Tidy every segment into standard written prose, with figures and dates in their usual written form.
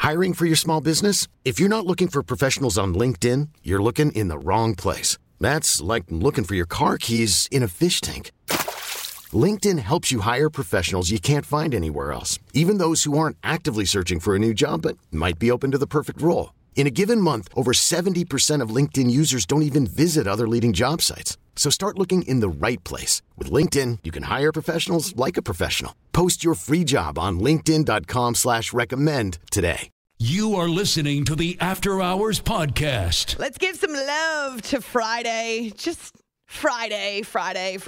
Hiring for your small business? If you're not looking for professionals on LinkedIn, you're looking in the wrong place. That's like looking for your car keys in a fish tank. LinkedIn helps you hire professionals you can't find anywhere else, even those who aren't actively searching for a new job but might be open to the perfect role. In a given month, over 70% of LinkedIn users don't even visit other leading job sites. So start looking in the right place. With LinkedIn, you can hire professionals like a professional. Post your free job on linkedin.com/recommend today. You are listening to the After Hours Podcast. Let's give some love to Friday. Just Friday. Let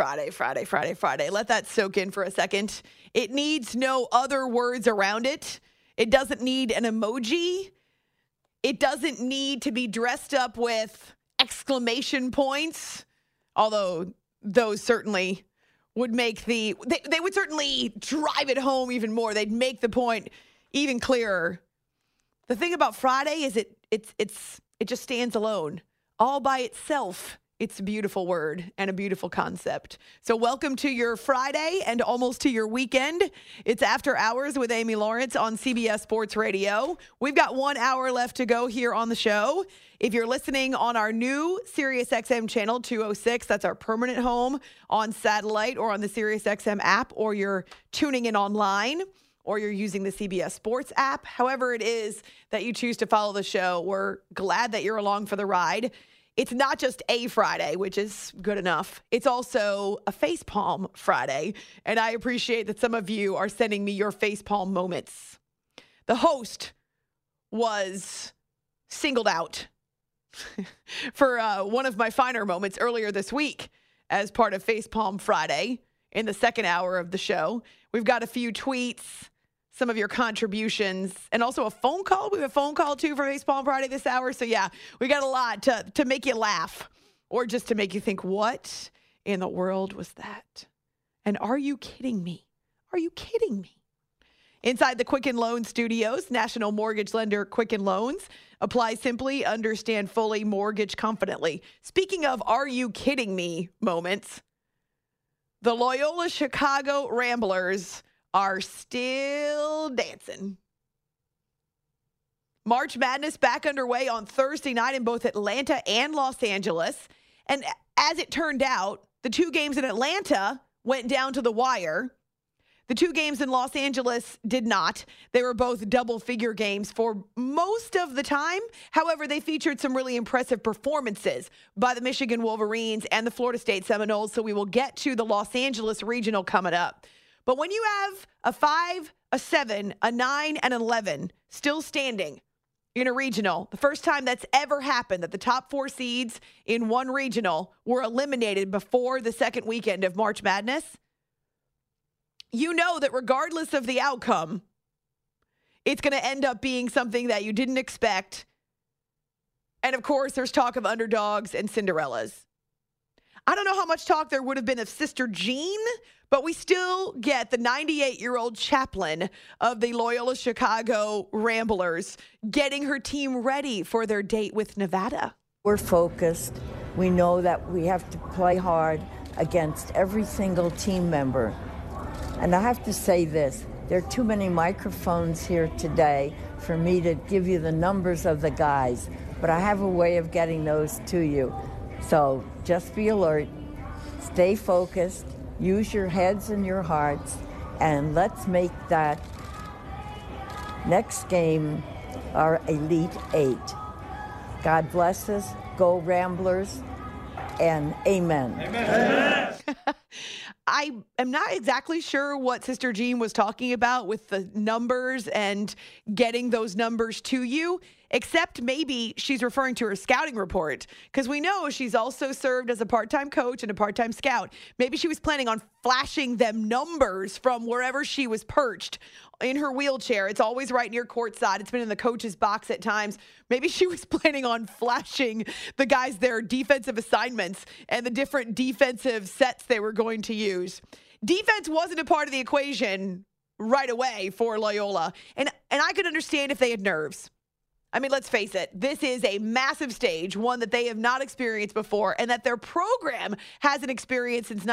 that soak in for a second. It needs no other words around it. It doesn't need an emoji. It doesn't need to be dressed up with exclamation points, although those certainly would make they would certainly drive it home even more. They'd make the point even clearer. The thing about Friday is it just stands alone, all by itself. It's a beautiful word and a beautiful concept. So welcome to your Friday and almost to your weekend. It's After Hours with Amy Lawrence on CBS Sports Radio. We've got 1 hour left to go here on the show. If you're listening on our new SiriusXM channel 206, that's our permanent home on satellite or on the SiriusXM app, or you're tuning in online, or you're using the CBS Sports app. However it is that you choose to follow the show, we're glad that you're along for the ride. It's not just a Friday, which is good enough. It's also a facepalm Friday, and I appreciate that some of you are sending me your facepalm moments. The host was singled out for one of my finer moments earlier this week as part of Facepalm Friday in the second hour of the show. We've got a few tweets, some of your contributions, and also a phone call. We have a phone call, too, for Facepalm Friday this hour. So, yeah, we got a lot to make you laugh or just to make you think, what in the world was that? And are you kidding me? Are you kidding me? Inside the Quicken Loans Studios, national mortgage lender Quicken Loans. Apply simply, understand fully, mortgage confidently. Speaking of are you kidding me moments, the Loyola Chicago Ramblers are still dancing. March Madness back underway on Thursday night in both Atlanta and Los Angeles. And as it turned out, the two games in Atlanta went down to the wire. The two games in Los Angeles did not. They were both double-figure games for most of the time. However, they featured some really impressive performances by the Michigan Wolverines and the Florida State Seminoles, so we will get to the Los Angeles Regional coming up. But when you have a 5, a 7, a 9, and an 11 still standing in a regional, the first time that's ever happened that the top 4 seeds in one regional were eliminated before the second weekend of March Madness, you know that regardless of the outcome, it's going to end up being something that you didn't expect. And of course, there's talk of underdogs and Cinderellas. I don't know how much talk there would have been of Sister Jean, but we still get the 98-year-old chaplain of the Loyola Chicago Ramblers getting her team ready for their date with Nevada. We're focused. We know that we have to play hard against every single team member. And I have to say this, there are too many microphones here today for me to give you the numbers of the guys, but I have a way of getting those to you. So just be alert, stay focused, use your heads and your hearts, and let's make that next game our Elite 8. God bless us, go Ramblers, and amen. Amen. I am not exactly sure what Sister Jean was talking about with the numbers and getting those numbers to you, except maybe she's referring to her scouting report, because we know she's also served as a part-time coach and a part-time scout. Maybe she was planning on flashing them numbers from wherever she was perched in her wheelchair. It's always right near courtside. It's been in the coach's box at times. Maybe she was planning on flashing the guys their defensive assignments and the different defensive sets they were going to use. Defense wasn't a part of the equation right away for Loyola. And I could understand if they had nerves. I mean, let's face it, this is a massive stage, one that they have not experienced before, and that their program hasn't experienced since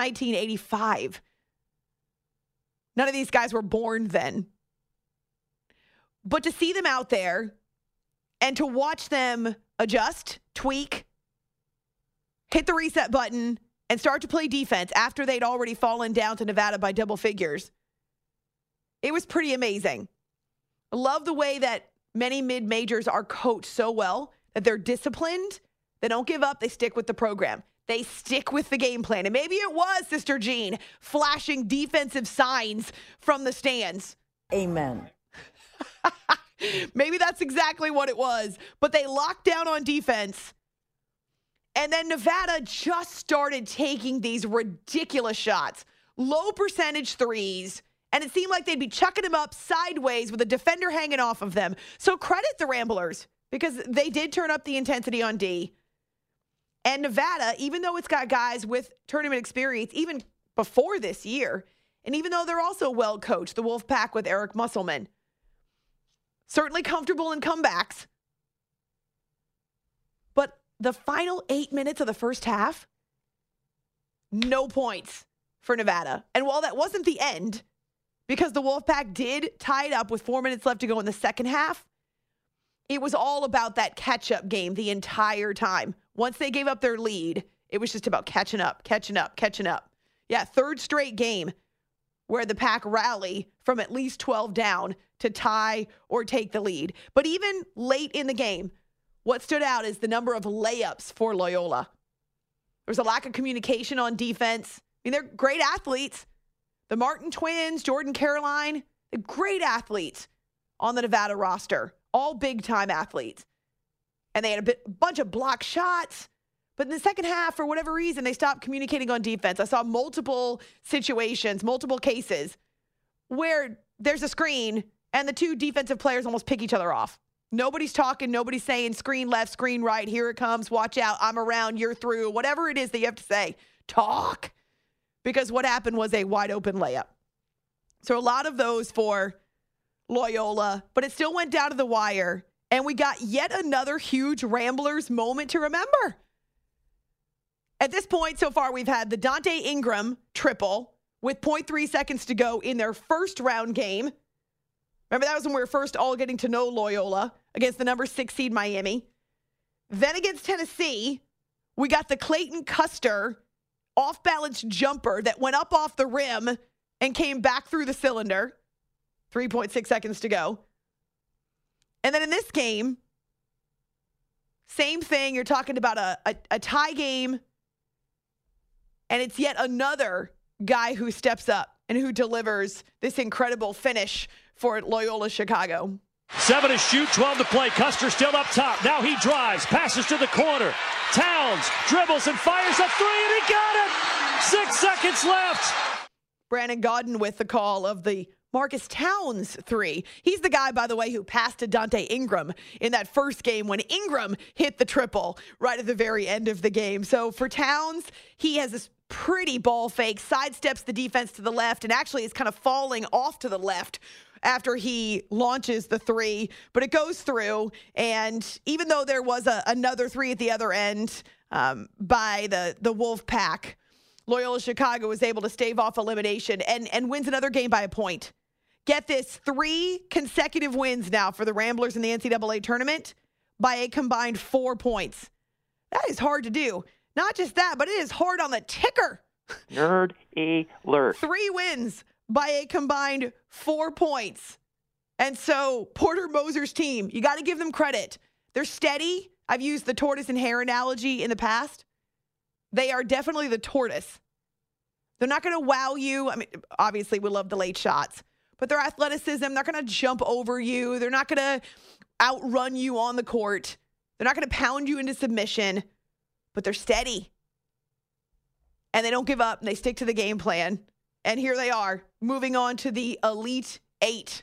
1985. None of these guys were born then. But to see them out there and to watch them adjust, tweak, hit the reset button, and start to play defense after they'd already fallen down to Nevada by double figures, it was pretty amazing. I love the way that many mid-majors are coached so well, that they're disciplined, they don't give up, they stick with the program. They stick with the game plan. And maybe it was Sister Jean flashing defensive signs from the stands. Amen. Maybe that's exactly what it was. But they locked down on defense. And then Nevada just started taking these ridiculous shots. Low percentage threes. And it seemed like they'd be chucking them up sideways with a defender hanging off of them. So credit the Ramblers, because they did turn up the intensity on D. And Nevada, even though it's got guys with tournament experience, even before this year, and even though they're also well coached, the Wolfpack with Eric Musselman, certainly comfortable in comebacks. But the final 8 minutes of the first half, no points for Nevada. And while that wasn't the end, because the Wolfpack did tie it up with 4 minutes left to go in the second half, it was all about that catch-up game the entire time. Once they gave up their lead, it was just about catching up. Yeah, third straight game where the Pack rally from at least 12 down to tie or take the lead. But even late in the game, what stood out is the number of layups for Loyola. There was a lack of communication on defense. I mean, they're great athletes. The Martin twins, Jordan Caroline, they're great athletes on the Nevada roster. All big-time athletes. And they had a bunch of block shots. But in the second half, for whatever reason, they stopped communicating on defense. I saw multiple situations, multiple cases, where there's a screen and the two defensive players almost pick each other off. Nobody's talking. Nobody's saying screen left, screen right. Here it comes. Watch out. I'm around. You're through. Whatever it is that you have to say. Talk. Because what happened was a wide open layup. So a lot of those for Loyola, but it still went down to the wire, and we got yet another huge Ramblers moment to remember. At this point, so far, we've had the Dante Ingram triple with 0.3 seconds to go in their first round game. Remember, that was when we were first all getting to know Loyola against the number 6 seed Miami. Then against Tennessee, we got the Clayton Custer off-balance jumper that went up off the rim and came back through the cylinder. 3.6 seconds to go. And then in this game, same thing. You're talking about a tie game. And it's yet another guy who steps up and who delivers this incredible finish for Loyola Chicago. 7 to shoot, 12 to play. Custer still up top. Now he drives, passes to the corner. Towns dribbles and fires a three, and he got it! 6 seconds left. Brandon Gaudin with the call of the Marcus Towns three. He's the guy, by the way, who passed to Dante Ingram in that first game when Ingram hit the triple right at the very end of the game. So for Towns, he has this pretty ball fake, sidesteps the defense to the left, and actually is kind of falling off to the left after he launches the three, but it goes through. And even though there was another three at the other end by the Wolfpack, Loyola Chicago was able to stave off elimination and wins another game by a point. Get this, 3 consecutive wins now for the Ramblers in the NCAA tournament by a combined 4 points. That is hard to do. Not just that, but it is hard on the ticker. Nerd alert. 3 wins by a combined 4 points. And so Porter Moser's team, you got to give them credit. They're steady. I've used the tortoise and hare analogy in the past. They are definitely the tortoise. They're not going to wow you. I mean, obviously we love the late shots, but their athleticism, they're not going to jump over you. They're not going to outrun you on the court. They're not going to pound you into submission, but they're steady. And they don't give up, and they stick to the game plan. And here they are, moving on to the Elite 8.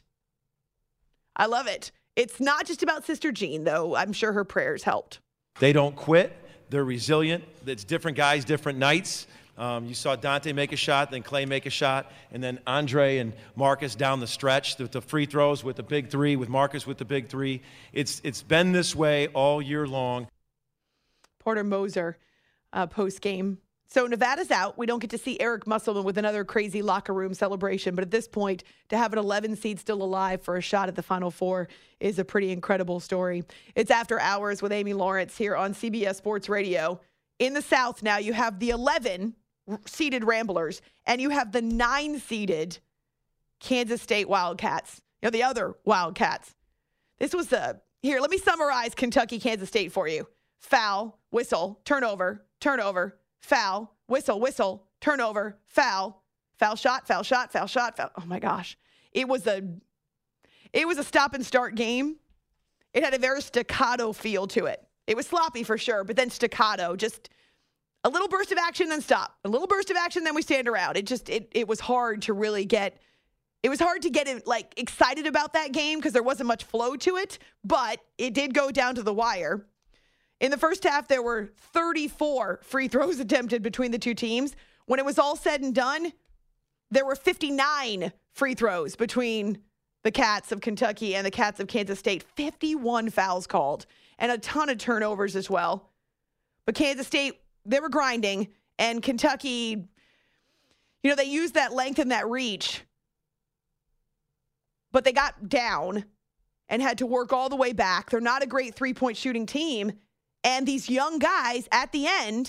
I love it. It's not just about Sister Jean, though. I'm sure her prayers helped. They don't quit. They're resilient. It's different guys, different nights. You saw Dante make a shot, then Clay make a shot, and then Andre and Marcus down the stretch with the free throws, with the big three, with Marcus with the big three. It's been this way all year long. Porter Moser, post-game So Nevada's out. We don't get to see Eric Musselman with another crazy locker room celebration. But at this point, to have an 11 seed still alive for a shot at the Final Four is a pretty incredible story. It's After Hours with Amy Lawrence here on CBS Sports Radio. In the South now, you have the 11-seeded Ramblers, and you have the 9-seeded Kansas State Wildcats. You know, the other Wildcats. This was here, let me summarize Kentucky-Kansas State for you. Foul, whistle, turnover, turnover, foul, whistle, whistle, turnover, foul, foul shot, foul shot, foul shot, foul. Oh my gosh. It was a stop and start game. It had a very staccato feel to it. It was sloppy for sure, but then staccato, just a little burst of action, then stop. A little burst of action, then we stand around. It was hard to really get excited about that game because there wasn't much flow to it, but it did go down to the wire. In the first half, there were 34 free throws attempted between the two teams. When it was all said and done, there were 59 free throws between the Cats of Kentucky and the Cats of Kansas State. 51 fouls called and a ton of turnovers as well. But Kansas State, they were grinding, and Kentucky, they used that length and that reach, but they got down and had to work all the way back. They're not a great three-point shooting team. And these young guys at the end,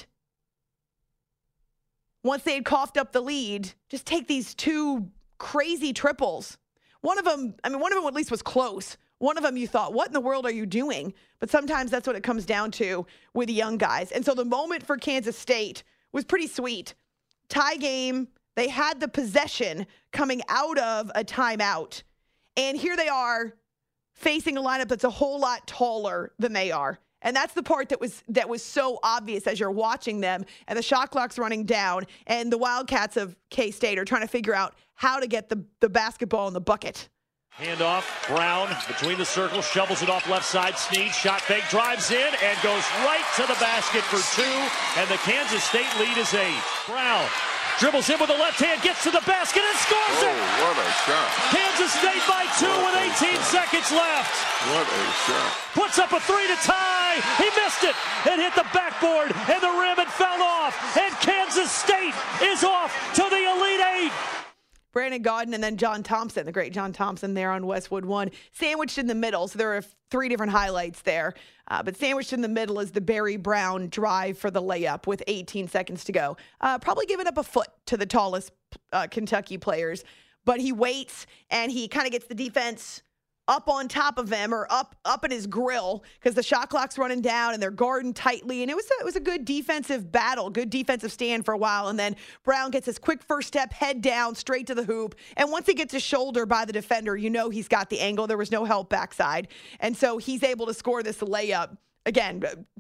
once they had coughed up the lead, just take these two crazy triples. One of them at least was close. One of them you thought, what in the world are you doing? But sometimes that's what it comes down to with the young guys. And so the moment for Kansas State was pretty sweet. Tie game, they had the possession coming out of a timeout. And here they are facing a lineup that's a whole lot taller than they are. And that's the part that was so obvious as you're watching them, and the shot clock's running down, and the Wildcats of K-State are trying to figure out how to get the basketball in the bucket. Handoff, Brown between the circles, shovels it off left side. Snead, shot fake, drives in, and goes right to the basket for two, and the Kansas State lead is 8. Brown dribbles in with the left hand, gets to the basket, and scores it! What a shot. Kansas State by 2 with 18 seconds left. What a shot. Puts up a 3 to tie. He missed it. It hit the backboard, and the rim, and fell off. And Kansas State is off to the Elite 8. Brandon Gaudin and then John Thompson, the great John Thompson there on Westwood 1, sandwiched in the middle. So there are 3 different highlights there. But sandwiched in the middle is the Barry Brown drive for the layup with 18 seconds to go. Probably giving up a foot to the tallest Kentucky players. But he waits, and he kind of gets the defense up on top of him, or up in his grill, because the shot clock's running down and they're guarding tightly. And it was a good defensive battle, good defensive stand for a while. And then Brown gets his quick first step, head down, straight to the hoop. And once he gets his shoulder by the defender, he's got the angle. There was no help backside. And so he's able to score this layup. Again,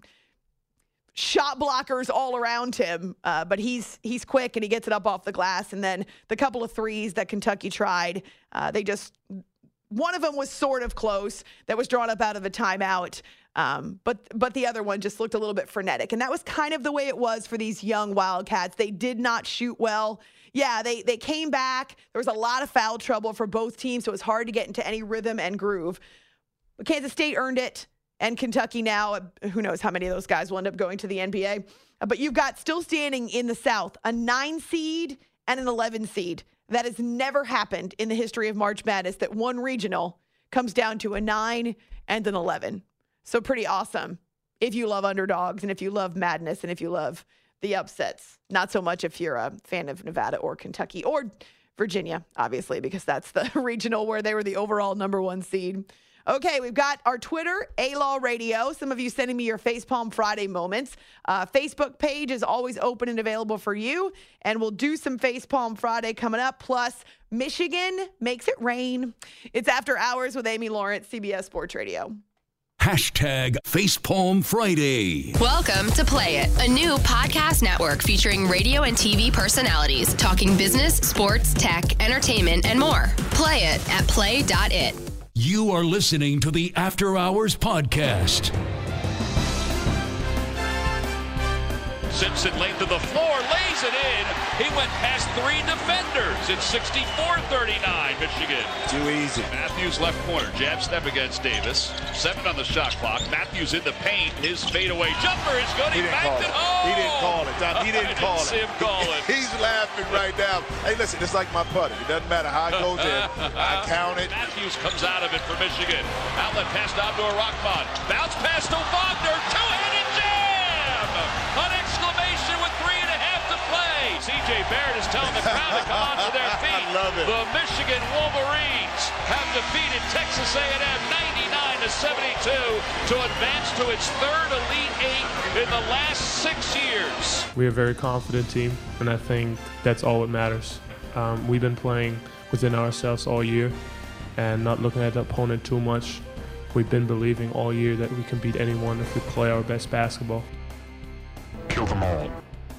shot blockers all around him, but he's quick, and he gets it up off the glass. And then the couple of threes that Kentucky tried, one of them was sort of close, that was drawn up out of a timeout, but the other one just looked a little bit frenetic. And that was kind of the way it was for these young Wildcats. They did not shoot well. Yeah, they came back. There was a lot of foul trouble for both teams, so it was hard to get into any rhythm and groove. But Kansas State earned it, and Kentucky now, who knows how many of those guys will end up going to the NBA. But you've got still standing in the South, a 9 seed and an 11 seed. That has never happened in the history of March Madness, that one regional comes down to a 9 and an 11. So pretty awesome if you love underdogs, and if you love madness, and if you love the upsets. Not so much if you're a fan of Nevada or Kentucky or Virginia, obviously, because that's the regional where they were the overall number 1 seed. Okay, we've got our Twitter, A-Law Radio. Some of you sending me your Facepalm Friday moments. Facebook page is always open and available for you. And we'll do some Facepalm Friday coming up. Plus, Michigan makes it rain. It's After Hours with Amy Lawrence, CBS Sports Radio. Hashtag Facepalm Friday. Welcome to Play It, a new podcast network featuring radio and TV personalities talking business, sports, tech, entertainment, and more. Play it at play.it. You are listening to the After Hours Podcast. Simpson lane to the floor, lays it in. He went past 3 defenders. It's 64-39, Michigan. Too easy. Matthews left corner, jab step against Davis. 7 on the shot clock. Matthews in the paint. His fadeaway jumper is good. He backed it. He didn't call it, Tom. He didn't call it. See him call it. He's laughing right now. Hey, listen, it's like my putter. It doesn't matter how it goes in. I count it. Matthews comes out of it for Michigan. Outlet pass to Abdur-Rahman. Bounce pass to Wagner. Two-handed jam! An exclamation with 3.5 to play. C.J. Barrett is telling the crowd to come onto their feet. I love it. The Michigan Wolverines have defeated Texas A&M 99-72 to advance to its third Elite Eight in the last 6 years. We're a very confident team, and I think that's all that matters. We've been playing within ourselves all year and not looking at the opponent too much. We've been believing all year that we can beat anyone if we play our best basketball. Kill them all.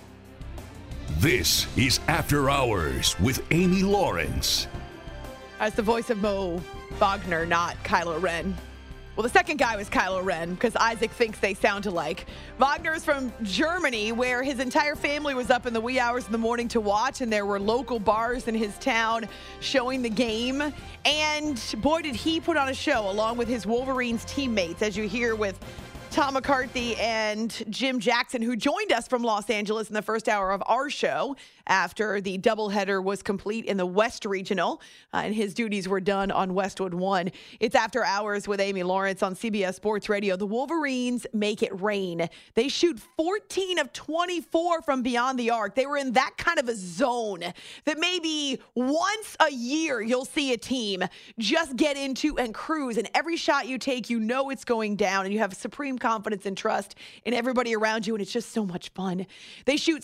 This is After Hours with Amy Lawrence. As the voice of Mo Wagner, not Kylo Ren. Well, the second guy was Kylo Ren because Isaac thinks they sound alike. Wagner is from Germany, where his entire family was up in the wee hours of the morning to watch, and there were local bars in his town showing the game. And boy, did he put on a show along with his Wolverines teammates, as you hear with Tom McCarthy and Jim Jackson, who joined us from Los Angeles in the first hour of our show after the doubleheader was complete in the West Regional, and his duties were done on Westwood 1. It's After Hours with Amy Lawrence on CBS Sports Radio. The Wolverines make it rain. They shoot 14 of 24 from beyond the arc. They were in that kind of a zone that maybe once a year you'll see a team just get into and cruise, and every shot you take, you know it's going down, and you have supreme confidence and trust in everybody around you, and it's just so much fun. They shoot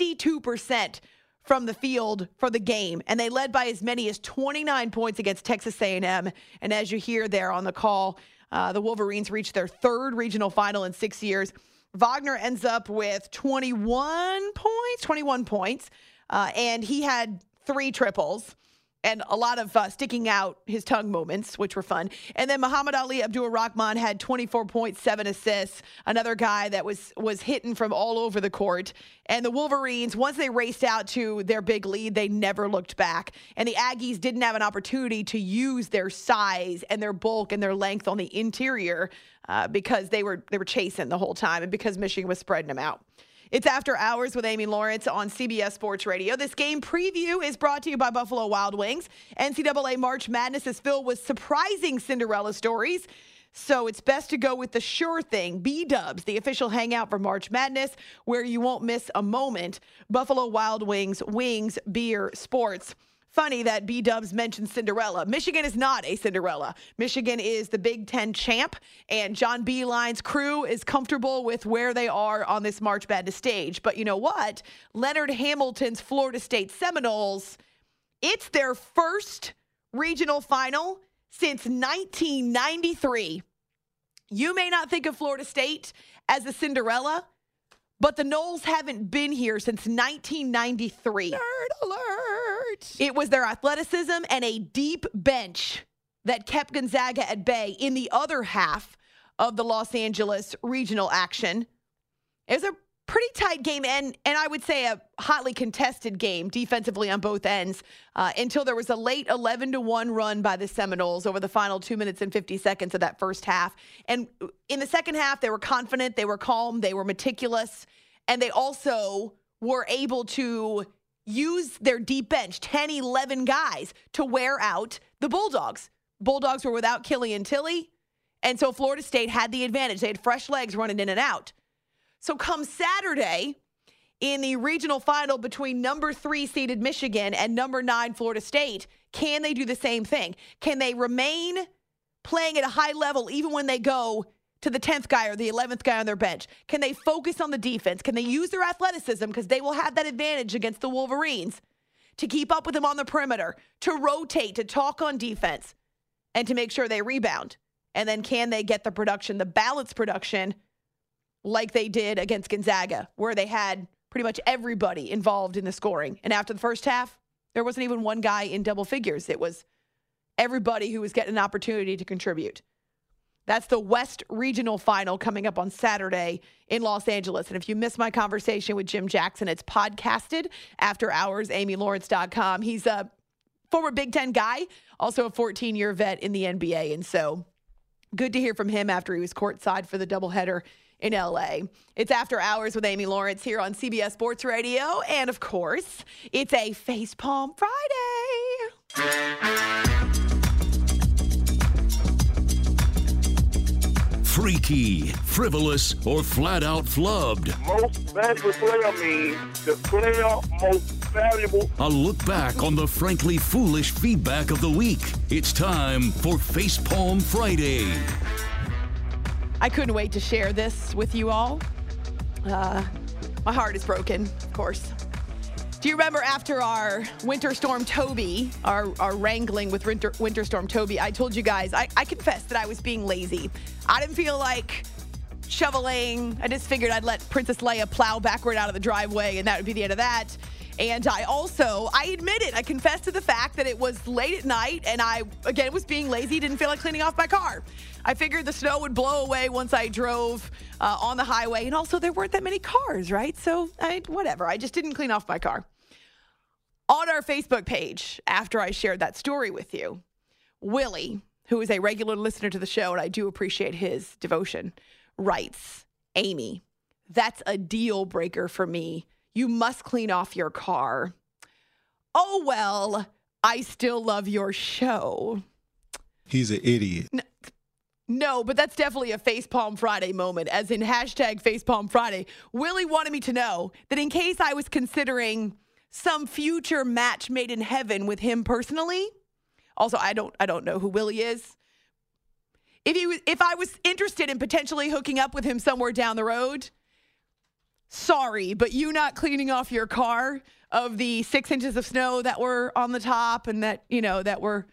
62% from the field for the game, and they led by as many as 29 points against Texas A&M. And as you hear there on the call, the Wolverines reached their third regional final in 6 years. Wagner ends up with 21 points, and he had 3 triples. And a lot of sticking out his tongue moments, which were fun. And then Muhammad Ali Abdur-Rahman had 24 points, 7 assists. Another guy that was hitting from all over the court. And the Wolverines, once they raced out to their big lead, they never looked back. And the Aggies didn't have an opportunity to use their size and their bulk and their length on the interior because they were chasing the whole time and because Michigan was spreading them out. It's After Hours with Amy Lawrence on CBS Sports Radio. This game preview is brought to you by Buffalo Wild Wings. NCAA March Madness is filled with surprising Cinderella stories, so it's best to go with the sure thing. B-Dubs, the official hangout for March Madness, where you won't miss a moment. Buffalo Wild Wings, wings, beer, sports. Funny that B-Dubs mentioned Cinderella. Michigan is not a Cinderella. Michigan is the Big Ten champ, and John Beilein's crew is comfortable with where they are on this March Madness stage. But you know what? Leonard Hamilton's Florida State Seminoles, it's their first regional final since 1993. You may not think of Florida State as a Cinderella, but the Noles haven't been here since 1993. Nerd alert! It was their athleticism and a deep bench that kept Gonzaga at bay in the other half of the Los Angeles regional action. It was a pretty tight game and I would say a hotly contested game defensively on both ends until there was a late 11-1 run by the Seminoles over the final 2 minutes and 50 seconds of that first half. And in the second half, they were confident, they were calm, they were meticulous, and they also were able to use their deep bench, 10, 11 guys, to wear out the Bulldogs. Bulldogs were without Killian Tilly, and so Florida State had the advantage. They had fresh legs running in and out. So come Saturday, in the regional final between number 3 seeded Michigan and number 9 Florida State, can they do the same thing? Can they remain playing at a high level even when they go to the 10th guy or the 11th guy on their bench? Can they focus on the defense? Can they use their athleticism, because they will have that advantage against the Wolverines, to keep up with them on the perimeter, to rotate, to talk on defense, and to make sure they rebound? And then can they get the production, the balanced production, like they did against Gonzaga, where they had pretty much everybody involved in the scoring? And after the first half, there wasn't even one guy in double figures. It was everybody who was getting an opportunity to contribute. That's the West Regional Final coming up on Saturday in Los Angeles. And if you missed my conversation with Jim Jackson, it's podcasted after hours, amylawrence.com. He's a former Big Ten guy, also a 14-year vet in the NBA. And so good to hear from him after he was courtside for the doubleheader in LA. It's After Hours with Amy Lawrence here on CBS Sports Radio. And of course, it's a Facepalm Friday. Freaky, frivolous, or flat out flubbed. Most valuable player means the player most valuable. A look back on the frankly foolish feedback of the week. It's time for Facepalm Friday. I couldn't wait to share this with you all. My heart is broken, of course. Do you remember after our Winter Storm Toby, our wrangling with Winter Storm Toby, I told you guys, I confessed that I was being lazy. I didn't feel like shoveling. I just figured I'd let Princess Leia plow backward out of the driveway, and that would be the end of that. And I admitted, I confessed to the fact that it was late at night, and I, again, was being lazy, didn't feel like cleaning off my car. I figured the snow would blow away once I drove on the highway, and also there weren't that many cars, right? So, whatever. I just didn't clean off my car. On our Facebook page, after I shared that story with you, Willie, who is a regular listener to the show, and I do appreciate his devotion, writes, Amy, that's a deal breaker for me. You must clean off your car. Oh, well, I still love your show. He's an idiot. No, but that's definitely a Facepalm Friday moment, as in hashtag Facepalm Friday. Willie wanted me to know that in case I was considering some future match made in heaven with him personally. Also, I don't know who Willie is. If I was interested in potentially hooking up with him somewhere down the road, sorry, but you not cleaning off your car of the 6 inches of snow that were on the top and that were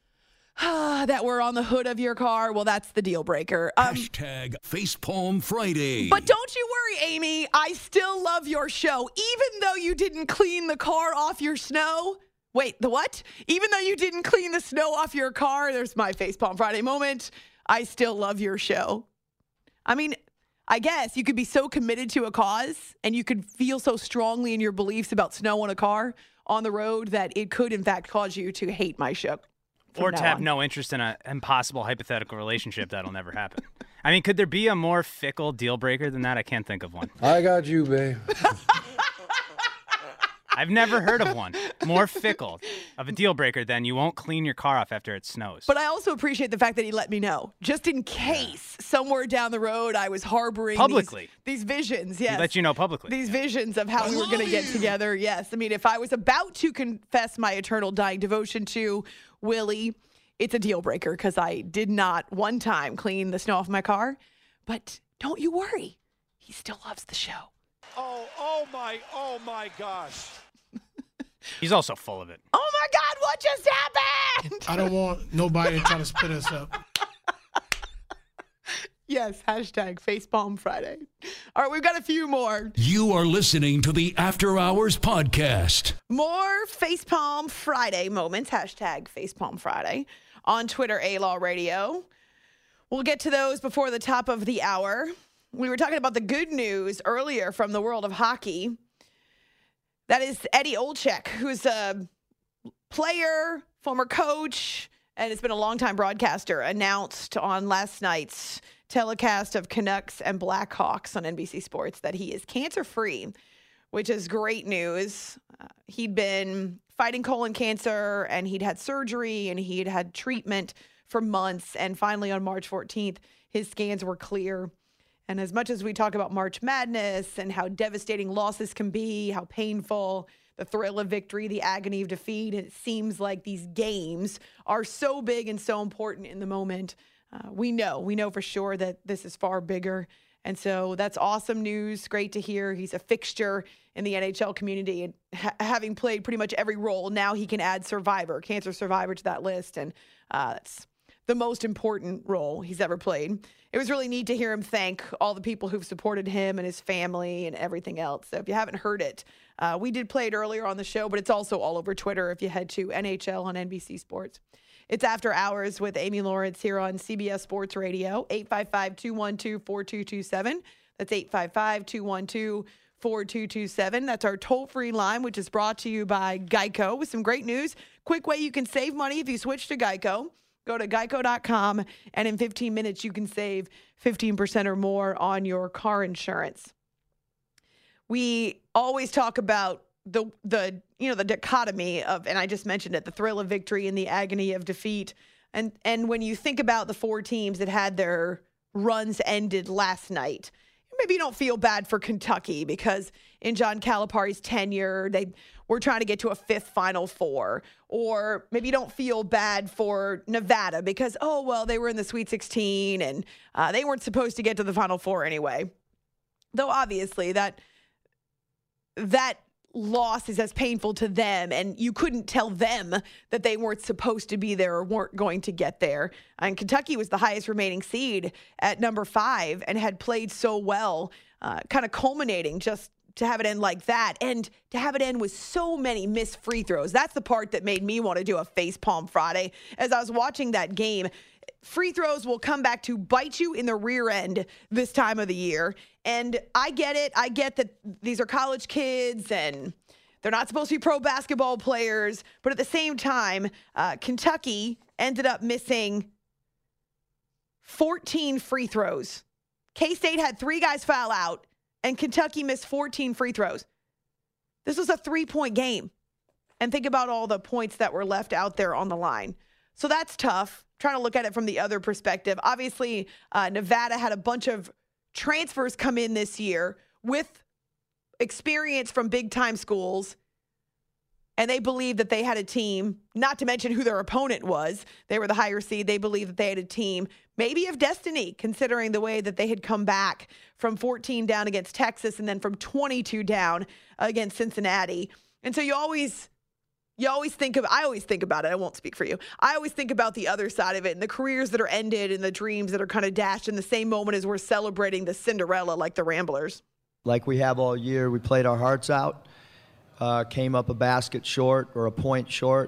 on the hood of your car, well, that's the deal breaker. Hashtag Facepalm Friday. But don't you worry, Amy. I still love your show. Even though you didn't clean the car off your snow. Wait, the what? Even though you didn't clean the snow off your car, there's my Facepalm Friday moment. I still love your show. I mean, I guess you could be so committed to a cause and you could feel so strongly in your beliefs about snow on a car on the road that it could, in fact, cause you to hate my show. Or to have no interest in an impossible hypothetical relationship that'll never happen. I mean, could there be a more fickle deal breaker than that? I can't think of one. I got you, babe. I've never heard of one more fickle of a deal breaker than you won't clean your car off after it snows. But I also appreciate the fact that he let me know, just in case somewhere down the road I was harboring publicly these visions. Yes, he let you know publicly. These visions of how we were going to get together. Yes, I mean, if I was about to confess my eternal dying devotion to Willie, it's a deal breaker because I did not one time clean the snow off my car. But don't you worry, he still loves the show. Oh my gosh. He's also full of it. Oh my God, what just happened? I don't want nobody to try to split us up. Yes, hashtag Facepalm Friday. All right, we've got a few more. You are listening to the After Hours Podcast. More Facepalm Friday moments, hashtag Facepalm Friday on Twitter, A-Law Radio. We'll get to those before the top of the hour. We were talking about the good news earlier from the world of hockey. That is Eddie Olczyk, who's a player, former coach, and has been a longtime broadcaster, announced on last night's telecast of Canucks and Blackhawks on NBC Sports that he is cancer-free, which is great news. He'd been fighting colon cancer, and he'd had surgery, and he'd had treatment for months, and finally on March 14th, his scans were clear. And as much as we talk about March Madness and how devastating losses can be, how painful, the thrill of victory, the agony of defeat, it seems like these games are so big and so important in the moment. We know for sure that this is far bigger. And so that's awesome news. Great to hear. He's a fixture in the NHL community. And having played pretty much every role, now he can add cancer survivor to that list. And that's the most important role he's ever played. It was really neat to hear him thank all the people who've supported him and his family and everything else. So if you haven't heard it, we did play it earlier on the show, but it's also all over Twitter if you head to NHL on NBC Sports. It's After Hours with Amy Lawrence here on CBS Sports Radio, 855-212-4227. That's 855-212-4227. That's our toll-free line, which is brought to you by Geico with some great news. Quick way you can save money if you switch to Geico. Go to geico.com, and in 15 minutes, you can save 15% or more on your car insurance. We always talk about the dichotomy of, and I just mentioned it, the thrill of victory and the agony of defeat. And when you think about the 4 teams that had their runs ended last night, maybe you don't feel bad for Kentucky because in John Calipari's tenure, they were trying to get to a 5th Final Four. Or maybe you don't feel bad for Nevada because, they were in the Sweet 16 and they weren't supposed to get to the Final Four anyway. Though obviously that loss is as painful to them, and you couldn't tell them that they weren't supposed to be there or weren't going to get there. And Kentucky was the highest remaining seed at number 5 and had played so well, kind of culminating just to have it end like that, and to have it end with so many missed free throws. That's the part that made me want to do a Facepalm Friday. As I was watching that game, free throws will come back to bite you in the rear end this time of the year. And I get it. I get that these are college kids and they're not supposed to be pro basketball players. But at the same time, Kentucky ended up missing 14 free throws. K-State had 3 guys foul out, and Kentucky missed 14 free throws. This was a 3-point game. And think about all the points that were left out there on the line. So that's tough. Trying to look at it from the other perspective. Obviously, Nevada had a bunch of transfers come in this year with experience from big-time schools, and they believed that they had a team, not to mention who their opponent was. They were the higher seed. They believed that they had a team, maybe of destiny, considering the way that they had come back from 14 down against Texas and then from 22 down against Cincinnati. And so I always think about it. I won't speak for you. I always think about the other side of it and the careers that are ended and the dreams that are kind of dashed in the same moment as we're celebrating the Cinderella like the Ramblers. Like we have all year, we played our hearts out, came up a basket short or a point short.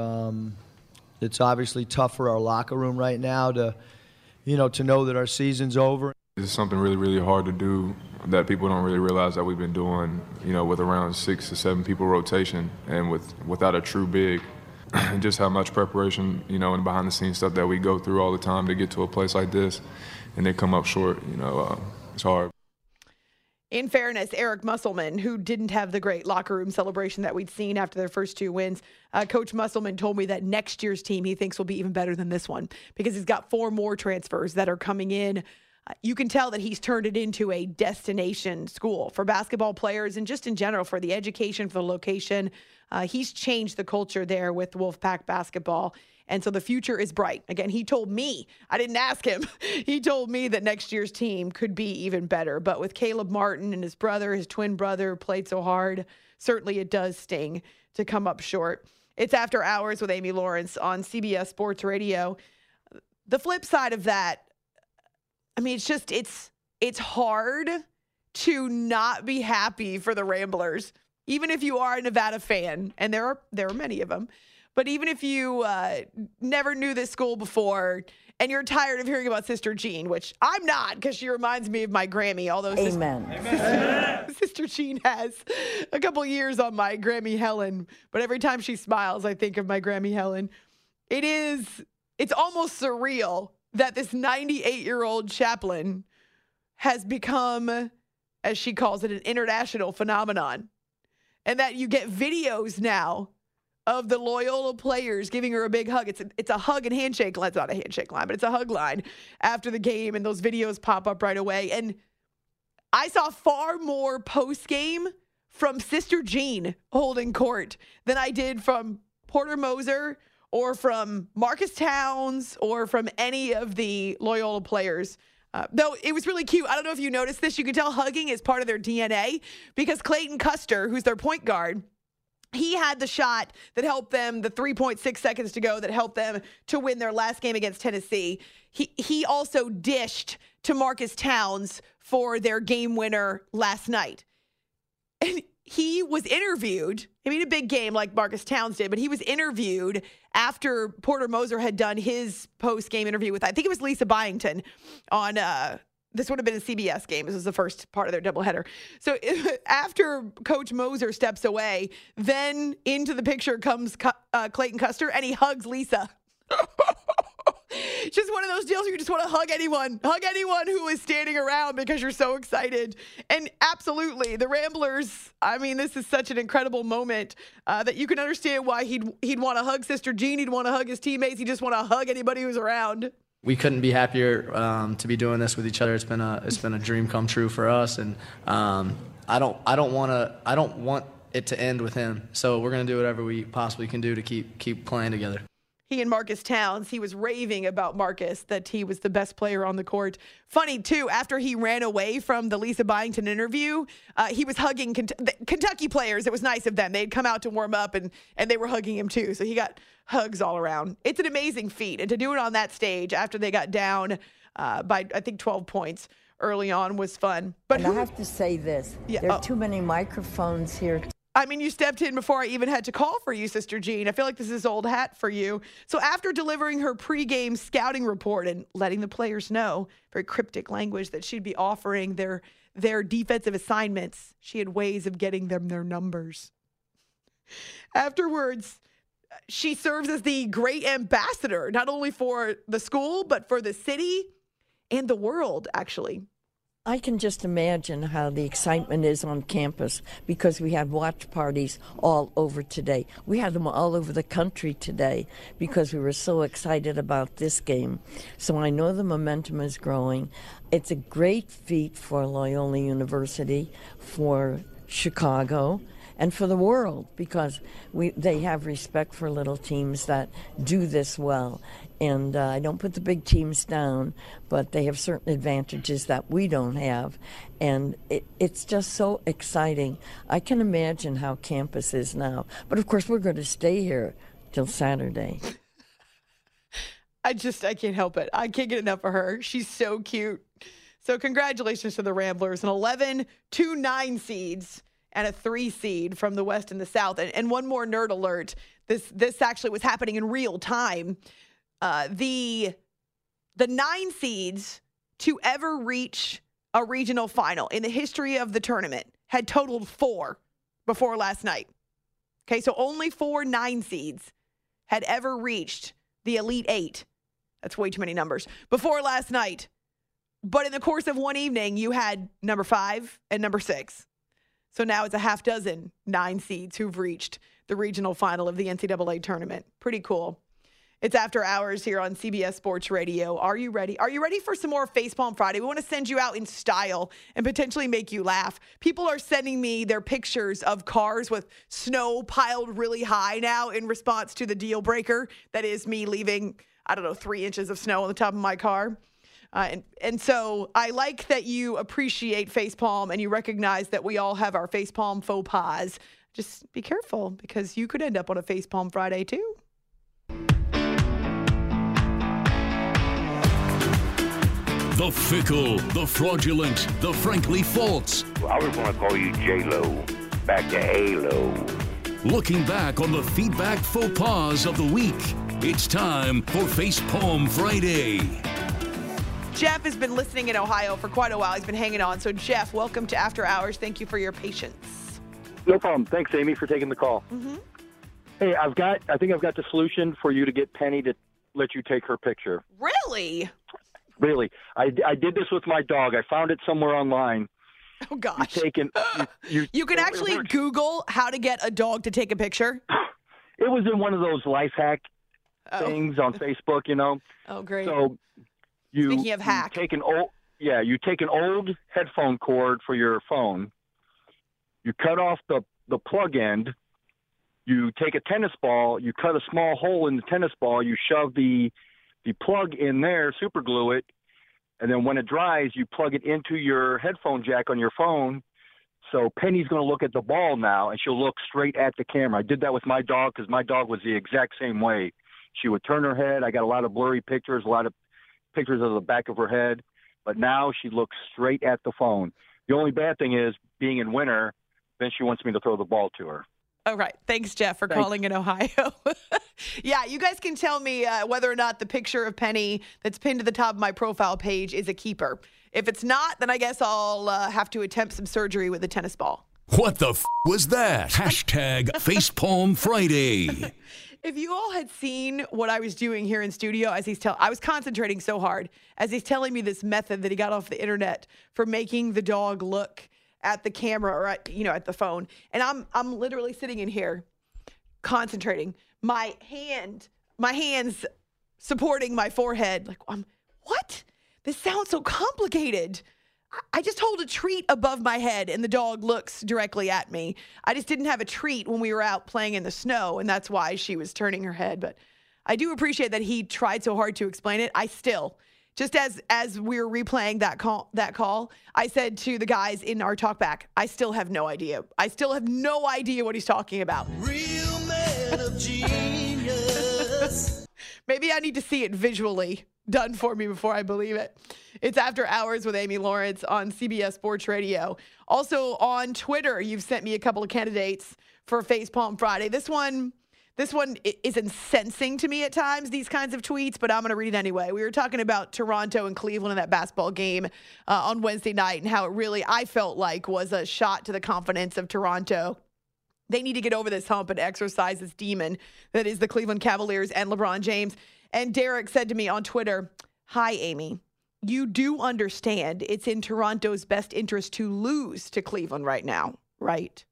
It's obviously tough for our locker room right now to know that our season's over. It's something really, really hard to do that people don't really realize that we've been doing, with around 6 to 7 people rotation and without a true big. And just how much preparation, and behind the scenes stuff that we go through all the time to get to a place like this and then come up short, it's hard. In fairness, Eric Musselman, who didn't have the great locker room celebration that we'd seen after their first 2 wins, Coach Musselman told me that next year's team he thinks will be even better than this one because he's got 4 more transfers that are coming in. You can tell that he's turned it into a destination school for basketball players and just in general for the education, for the location. He's changed the culture there with Wolfpack basketball. And so the future is bright. Again, he told me, I didn't ask him, he told me that next year's team could be even better. But with Caleb Martin and his twin brother, played so hard, certainly it does sting to come up short. It's After Hours with Amy Lawrence on CBS Sports Radio. The flip side of that, it's hard to not be happy for the Ramblers, even if you are a Nevada fan, and there are many of them. But even if you never knew this school before and you're tired of hearing about Sister Jean, which I'm not because she reminds me of my Grammy, although Sister Jean has a couple years on my Grammy Helen. But every time she smiles, I think of my Grammy Helen. It's almost surreal that this 98-year-old chaplain has become, as she calls it, an international phenomenon. And that you get videos now of the Loyola players giving her a big hug. It's a hug and handshake line. It's not a handshake line, but it's a hug line after the game, and those videos pop up right away. And I saw far more post-game from Sister Jean holding court than I did from Porter Moser or from Marcus Towns or from any of the Loyola players. Though it was really cute. I don't know if you noticed this. You can tell hugging is part of their DNA because Clayton Custer, who's their point guard, he had the shot that helped them, the 3.6 seconds to go that helped them to win their last game against Tennessee. He also dished to Marcus Towns for their game winner last night. And he was interviewed. I mean, a big game like Marcus Towns did, but he was interviewed after Porter Moser had done his post-game interview with, I think it was Lisa Byington on, this would have been a CBS game. This was the first part of their doubleheader. So after Coach Moser steps away, then into the picture comes Clayton Custer, and he hugs Lisa. Just one of those deals where you just want to hug anyone who is standing around because you're so excited. And absolutely, the Ramblers, I mean, this is such an incredible moment that you can understand why he'd want to hug Sister Jean. He'd want to hug his teammates. He'd just want to hug anybody who's around. We couldn't be happier to be doing this with each other. It's been a dream come true for us, and I don't want it to end with him. So we're gonna do whatever we possibly can do to keep playing together. He and Marcus Towns, he was raving about Marcus, that he was the best player on the court. Funny, too, after he ran away from the Lisa Byington interview, he was hugging Kentucky players. It was nice of them. They'd come out to warm up, and they were hugging him, too. So he got hugs all around. It's an amazing feat. And to do it on that stage after they got down by, I think, 12 points early on was fun. But I have to say this. Yeah, there are too many microphones here. I mean, you stepped in before I even had to call for you, Sister Jean. I feel like this is old hat for you. So after delivering her pregame scouting report and letting the players know, very cryptic language, that she'd be offering their defensive assignments, she had ways of getting them their numbers. Afterwards, she serves as the great ambassador, not only for the school, but for the city and the world, actually. I can just imagine how the excitement is on campus because we had watch parties all over today. We had them all over the country today because we were so excited about this game. So I know the momentum is growing. It's a great feat for Loyola University, for Chicago, and for the world because they have respect for little teams that do this well. And I don't put the big teams down, but they have certain advantages that we don't have. And it's just so exciting. I can imagine how campus is now. But, of course, we're going to stay here till Saturday. I can't help it. I can't get enough of her. She's so cute. So congratulations to the Ramblers. An 11, 2 9 seeds and a 3 seed from the West and the South. And one more nerd alert. This actually was happening in real time. The 9 seeds to ever reach a regional final in the history of the tournament had totaled 4 before last night. Okay, so only 4 9 seeds had ever reached the Elite 8. That's way too many numbers. Before last night. But in the course of one evening, you had number 5 and number 6. So now it's a half dozen 9 seeds who've reached the regional final of the NCAA tournament. Pretty cool. It's After Hours here on CBS Sports Radio. Are you ready? Are you ready for some more Facepalm Friday? We want to send you out in style and potentially make you laugh. People are sending me their pictures of cars with snow piled really high now in response to the deal breaker. That is me leaving, 3 inches of snow on the top of my car. And so I like that you appreciate Facepalm and you recognize that we all have our Facepalm faux pas. Just be careful because you could end up on a Facepalm Friday too. The fickle, the fraudulent, the frankly false. Well, I was going to call you J-Lo, back to Halo. Looking back on the feedback faux pas of the week, it's time for Facepalm Friday. Jeff has been listening in Ohio for quite a while. He's been hanging on. So, Jeff, welcome to After Hours. Thank you for your patience. No problem. Thanks, Amy, for taking the call. Mm-hmm. Hey, I think I've got the solution for you to get Penny to let you take her picture. Really? Really. I did this with my dog. I found it somewhere online. Oh, gosh. You can actually Google how to get a dog to take a picture? It was in one of those life hack things on Facebook, you know. Oh, great. So Speaking of hack. You take an old headphone cord for your phone. You cut off the plug end. You take a tennis ball. You cut a small hole in the tennis ball. You shove the plug in there, super glue it, and then when it dries, you plug it into your headphone jack on your phone. So Penny's going to look at the ball now, and she'll look straight at the camera. I did that with my dog because my dog was the exact same way. She would turn her head. I got a lot of blurry pictures, a lot of pictures of the back of her head, but now she looks straight at the phone. The only bad thing is, being in winter, then she wants me to throw the ball to her. All right. Thanks, Jeff, for calling in Ohio. Yeah, you guys can tell me whether or not the picture of Penny that's pinned to the top of my profile page is a keeper. If it's not, then I guess I'll have to attempt some surgery with a tennis ball. What the was that? Hashtag Facepalm Friday. If you all had seen what I was doing here in studio as I was concentrating so hard as he's telling me this method that he got off the internet for making the dog look at the camera or at the phone. And I'm literally sitting in here concentrating. My hands supporting my forehead. Like, what? This sounds so complicated. I just hold a treat above my head and the dog looks directly at me. I just didn't have a treat when we were out playing in the snow, and that's why she was turning her head. But I do appreciate that he tried so hard to explain it. I still, just as we were replaying that call, I said to the guys in our talkback, I still have no idea. I still have no idea what he's talking about. Real man of genius. Maybe I need to see it visually done for me before I believe it. It's After Hours with Amy Lawrence on CBS Sports Radio. Also on Twitter, you've sent me a couple of candidates for Facepalm Friday. This one is incensing to me at times, these kinds of tweets, but I'm going to read it anyway. We were talking about Toronto and Cleveland in that basketball game on Wednesday night and how it really, I felt like, was a shot to the confidence of Toronto. They need to get over this hump and exercise this demon that is the Cleveland Cavaliers and LeBron James. And Derek said to me on Twitter, "Hi, Amy. You do understand it's in Toronto's best interest to lose to Cleveland right now, right?"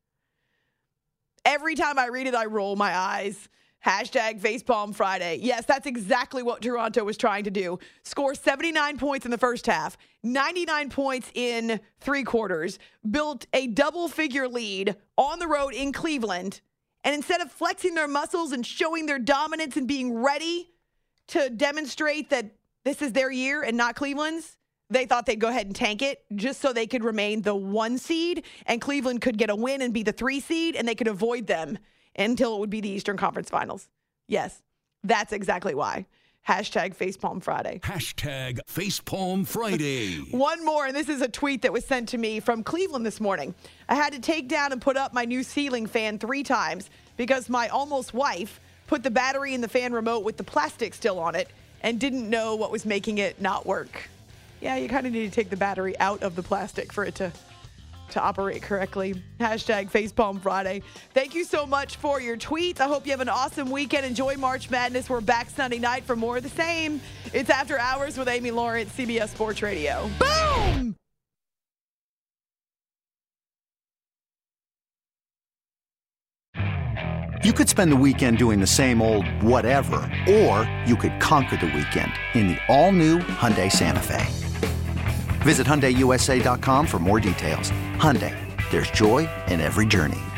Every time I read it, I roll my eyes. Hashtag Facepalm Friday. Yes, that's exactly what Toronto was trying to do. Score 79 points in the first half, 99 points in 3 quarters, built a double-figure lead on the road in Cleveland, and instead of flexing their muscles and showing their dominance and being ready to demonstrate that this is their year and not Cleveland's, they thought they'd go ahead and tank it just so they could remain the 1 seed and Cleveland could get a win and be the 3 seed and they could avoid them until it would be the Eastern Conference Finals. Yes, that's exactly why. Hashtag Facepalm Friday. Hashtag Facepalm Friday. One more, and this is a tweet that was sent to me from Cleveland this morning. I had to take down and put up my new ceiling fan 3 times because my almost wife put the battery in the fan remote with the plastic still on it and didn't know what was making it not work. Yeah, you kind of need to take the battery out of the plastic for it to operate correctly. Hashtag Facepalm Friday. Thank you so much for your tweets. I hope you have an awesome weekend. Enjoy March Madness. We're back Sunday night for more of the same. It's After Hours with Amy Lawrence, CBS Sports Radio. Boom! You could spend the weekend doing the same old whatever, or you could conquer the weekend in the all-new Hyundai Santa Fe. Visit HyundaiUSA.com for more details. Hyundai, there's joy in every journey.